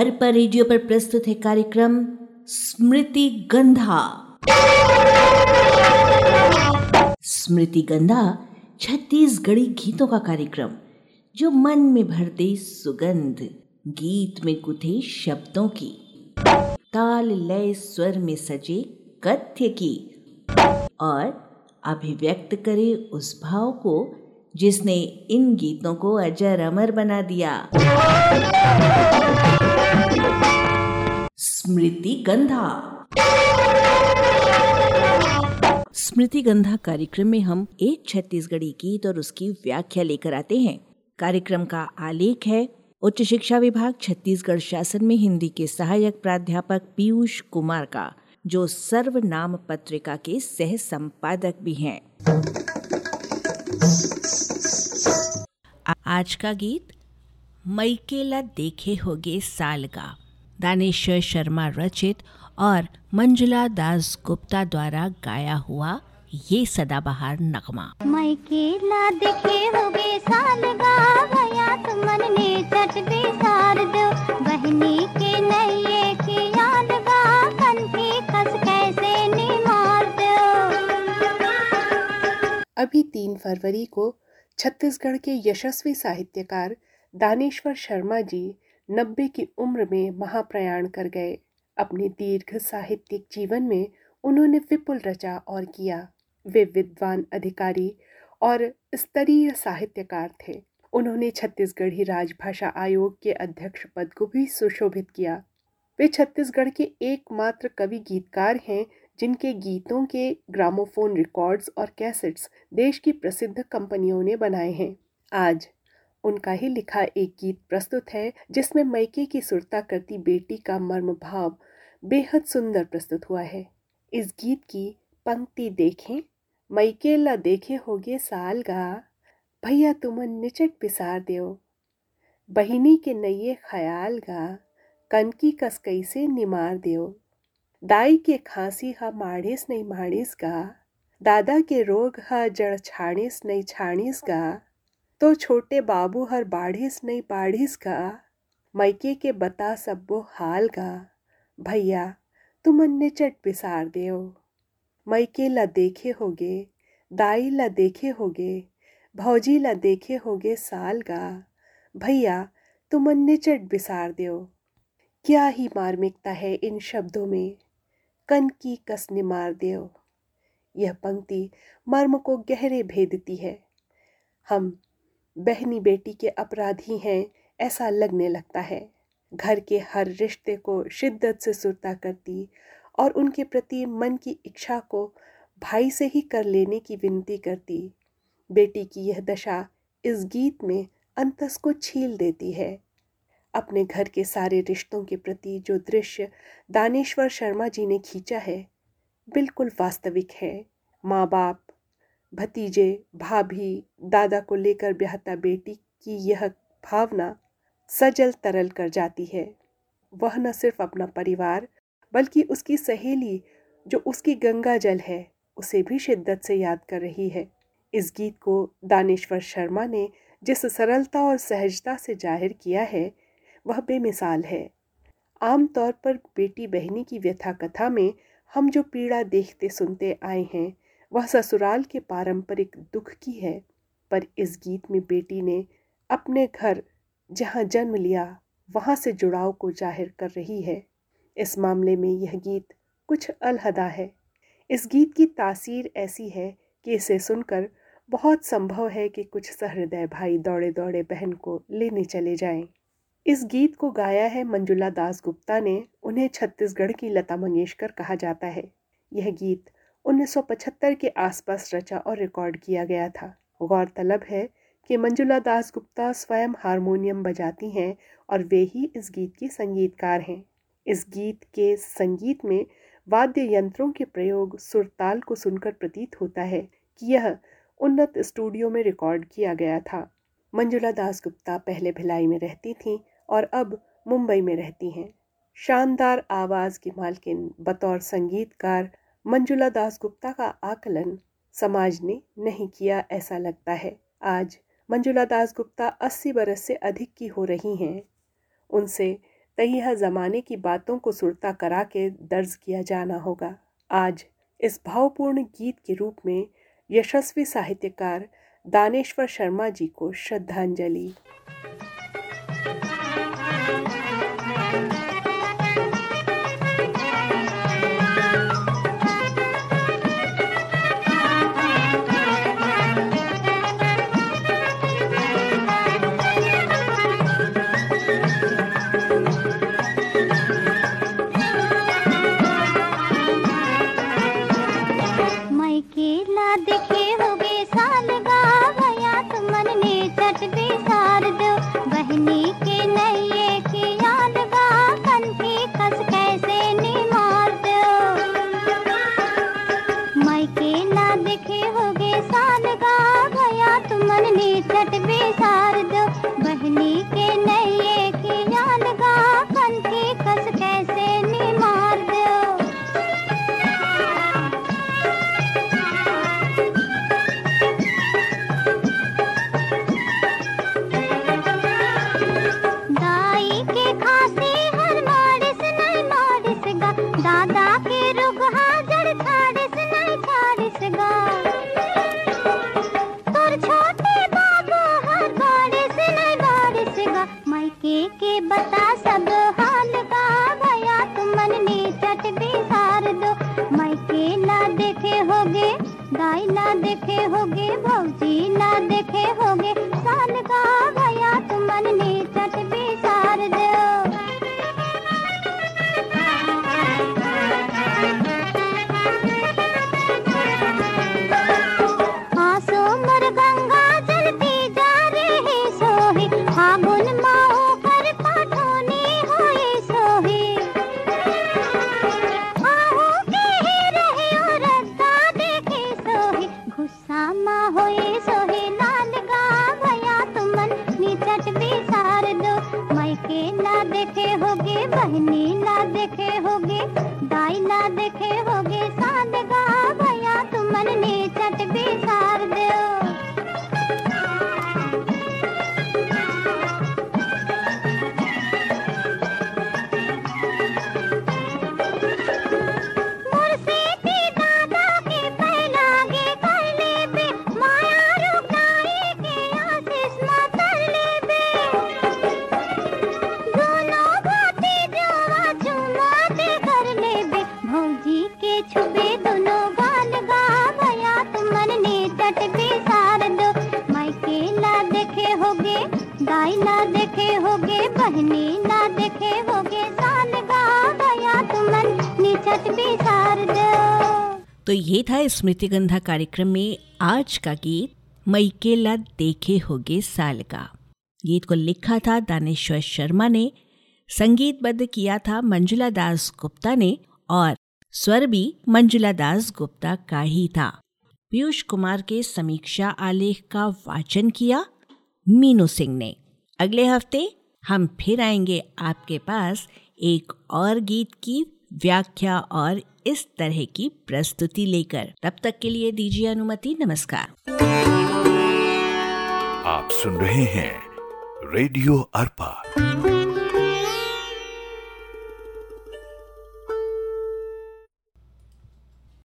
Arpa radio पर प्रस्तुत है कार्यक्रम स्मृति गंधा। स्मृति गंधा छत्तीसगढ़ी गीतों का कार्यक्रम जो मन में भरते सुगंध, गीत में गुथे शब्दों की, ताल लय स्वर में सजे कथ्य की और अभिव्यक्त करे उस भाव को जिसने इन गीतों को अजर अमर बना दिया। स्मृति गंधा। स्मृति गंधा कार्यक्रम में हम एक छत्तीसगढ़ी गीत और उसकी व्याख्या लेकर आते हैं। कार्यक्रम का आलेख है उच्च शिक्षा विभाग छत्तीसगढ़ शासन में हिंदी के सहायक प्राध्यापक पीयूष कुमार का, जो सर्वनाम पत्रिका के सह संपादक भी हैं। आज का गीत मैकेला देखे होगे सालगा, दानेश्वर शर्मा रचित और मंजुला दास गुप्ता द्वारा गाया हुआ ये सदाबहार नगमा। मैकेला देखे होगे सालगा, भैया तुमन ने चट बिसार दो, बहनी के नैये की यादगा, कंठी कस कैसे निमार दो। अभी 3 फरवरी को छत्तीसगढ़ के यशस्वी साहित्यकार दानेश्वर शर्मा जी 90 की उम्र में महाप्रयाण कर गए। अपने दीर्घ साहित्यिक जीवन में उन्होंने विपुल रचा और किया। वे विद्वान अधिकारी और स्तरीय साहित्यकार थे। उन्होंने छत्तीसगढ़ी राजभाषा आयोग के अध्यक्ष पद को भी सुशोभित किया। वे छत्तीसगढ़ के एकमात्र कवि गीतकार हैं जिनके गीतों के ग्रामोफोन रिकॉर्ड्स और कैसेट्स देश की प्रसिद्ध कंपनियों ने बनाए हैं। आज उनका ही लिखा एक गीत प्रस्तुत है जिसमें मैके की सुरता करती बेटी का मर्म भाव बेहद सुंदर प्रस्तुत हुआ है। इस गीत की पंक्ति देखें। मैकेला देखे होगे सालगा, भैया तुमन निचट पिसार देओ, बहिनी के नैये ख्याल गा, कनकी कस कैसे निमार देओ, दाई के खांसी हा माढ़िस नहीं माढ़िस गा, दादा के रोग हा जड़ छाड़िस नहीं छाड़िस गा, तो छोटे बाबू हर बाढ़िस नहीं बाढ़िस गा, मैके के बता सब्बो हाल गा, भैया तुमन निचट पिसार देओ। मैके ला देखे होगे, दाई ला देखे होगे, भौजी ला देखे होगे साल गा, भैया तुमन निचट बिसार देओ। क्या ही मार्मिकता है इन शब्दों में, कन की कस निमार देओ। यह पंक्ति मर्म को गहरे भेदती है। हम बहनी बेटी के अपराधी हैं ऐसा लगने लगता है। घर के हर रिश्ते को शिद्दत से सुरता करती और उनके प्रति मन की इच्छा को भाई से ही कर लेने की विनती करती बेटी की यह दशा इस गीत में अंतस को छील देती है। अपने घर के सारे रिश्तों के प्रति जो दृश्य दानेश्वर शर्मा जी ने खींचा है बिल्कुल वास्तविक है। माँ बाप, भतीजे, भाभी, दादा को लेकर ब्याहता बेटी की यह भावना सजल तरल कर जाती है। वह न सिर्फ अपना परिवार बल्कि उसकी सहेली जो उसकी गंगा जल है उसे भी शिद्दत से याद कर रही है। इस गीत को दानेश्वर शर्मा ने जिस सरलता और सहजता से जाहिर किया है वह बेमिसाल है। आम तौर पर बेटी बहनी की व्यथा कथा में हम जो पीड़ा देखते सुनते आए हैं वह ससुराल के पारंपरिक दुख की है, पर इस गीत में बेटी ने अपने घर जहाँ जन्म लिया वहाँ से जुड़ाव को जाहिर कर रही है। इस मामले में यह गीत कुछ अलहदा है। इस गीत की तासीर ऐसी है कि इसे सुनकर बहुत संभव है कि कुछ सहृदय भाई दौड़े दौड़े बहन को लेने चले जाएं। इस गीत को गाया है मंजुला दास गुप्ता ने। उन्हें छत्तीसगढ़ की लता मंगेशकर कहा जाता है। यह गीत 1975 के आसपास रचा और रिकॉर्ड किया गया था। गौरतलब है कि मंजुला दास गुप्ता स्वयं हारमोनियम बजाती हैं और वे ही इस गीत की संगीतकार हैं। इस गीत के संगीत में वाद्य यंत्रों के प्रयोग सुरताल को सुनकर प्रतीत होता है कि यह उन्नत स्टूडियो में रिकॉर्ड किया गया था। मंजुला दास गुप्ता पहले भिलाई में रहती थीं और अब मुंबई में रहती हैं। शानदार आवाज़ की मालकिन बतौर संगीतकार मंजुला दास गुप्ता का आकलन समाज ने नहीं किया ऐसा लगता है। आज मंजुला दास गुप्ता 80 बरस से अधिक की हो रही हैं। उनसे तो यह ज़माने की बातों को सुरता करा के दर्ज किया जाना होगा। आज इस भावपूर्ण गीत के रूप में यशस्वी साहित्यकार दानेश्वर शर्मा जी को श्रद्धांजलि। तो ये था स्मृति गंधा कार्यक्रम में आज का गीत मैकेला देखे होगे साल का। गीत को लिखा था दानेश्वर शर्मा ने, संगीतबद्ध किया था मंजुला दास गुप्ता ने और स्वर भी मंजुला दास गुप्ता का ही था। पीयूष कुमार के समीक्षा आलेख का वाचन किया मीनू सिंह ने। अगले हफ्ते हम फिर आएंगे आपके पास एक और गीत की व्याख्या और इस तरह की प्रस्तुति लेकर। तब तक के लिए दीजिए अनुमति। नमस्कार। आप सुन रहे हैं रेडियो अर्पा।